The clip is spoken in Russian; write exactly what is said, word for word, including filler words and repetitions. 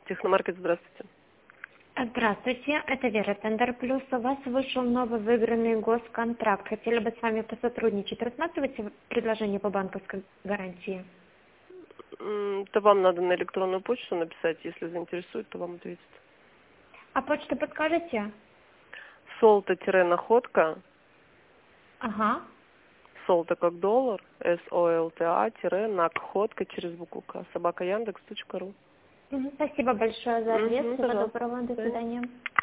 Техномаркет, здравствуйте. Здравствуйте, это Вера Тендер Плюс. У вас вышел новый выигранный госконтракт. Хотели бы с вами посотрудничать. Рассматриваете предложение по банковской гарантии? М, Это вам надо на электронную почту написать, если заинтересует, то вам ответят. А почту подскажете? Солта-находка, Ага. солта как доллар, S-O-L-T-A, тире, находка через букву К, собака яндекс точка ру. Мгм. Спасибо большое за ответ. Угу, Всего пожалуйста. доброго. До До свидания. свидания.